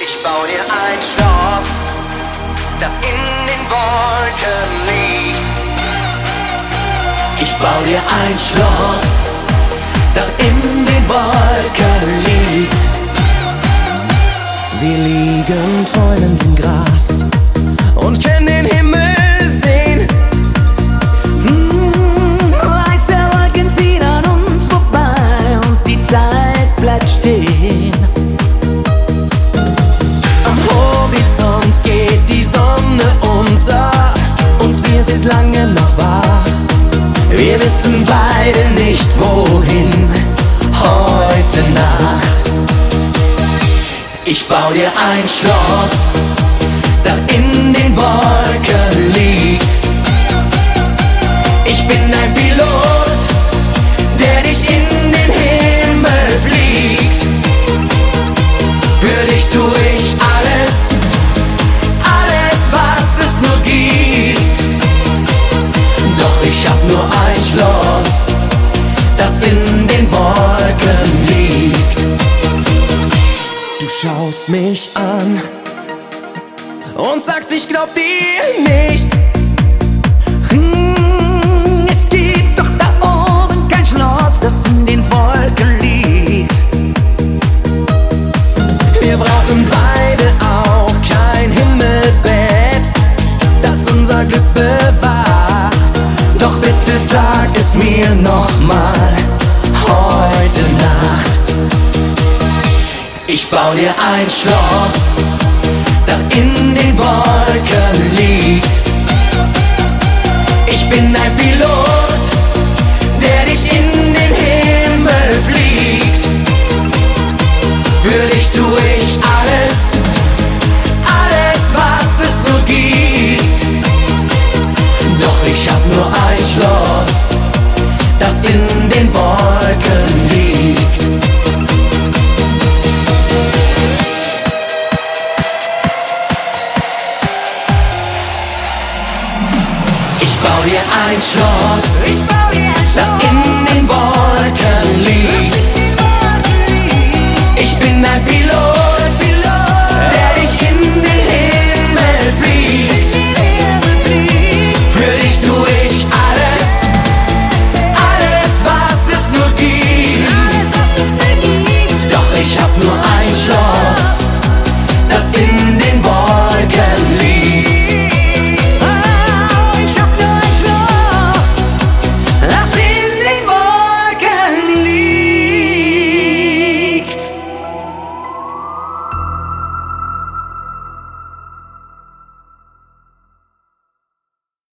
Ich bau dir ein Schloss, das in den Wolken liegt. Ich bau dir ein Schloss, das in den Wolken liegt. Wir liegen träumend im Gras und können den Himmel sehen. Weiße Wolken ziehen an uns vorbei und die Zeit bleibt stehen. Am Horizont geht die Sonne unter und wir sind lange noch wach. Wir wissen beide nicht wohin heute Nacht. Ich bau dir ein Schloss, das in den Wolken liegt. Ich bin ein Pilot, der dich in den Himmel fliegt. Für dich tu ich alles, alles was es nur gibt. Doch ich hab nur ein Schloss, das in den Wolken liegt. Du schaust mich an und sagst, ich glaub dir nicht. Es gibt doch da oben kein Schloss, das in den Wolken liegt. Wir brauchen beide auch kein Himmelbett, das unser Glück bewacht. Doch bitte sag es mir nochmal heute Nacht. Ich bau dir ein Schloss, das in den Wolken liegt. Ich bin ein Pilot, der dich in den Himmel fliegt. Für dich tu ich alles, alles was es nur gibt. Doch ich hab nur ein Schloss, das in den Wolken liegt. Ich bau dir ein Schloss,